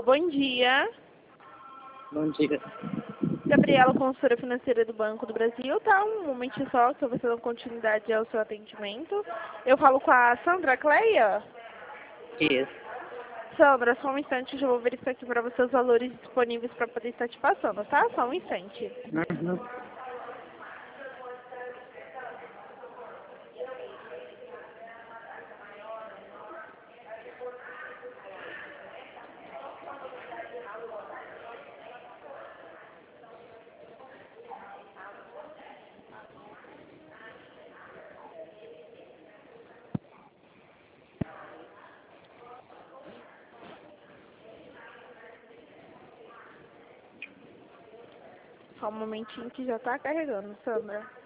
Bom dia. Bom dia. Gabriela, consultora financeira do Banco do Brasil. Tá, um momentinho só, que eu vou dando continuidade ao seu atendimento. Eu falo com a Sandra Cleia. Isso. Sandra, só um instante, eu já vou verificar aqui para você os valores disponíveis para poder estar te passando, tá? Só um instante. Uhum. Só um momentinho que já tá carregando, Sandra.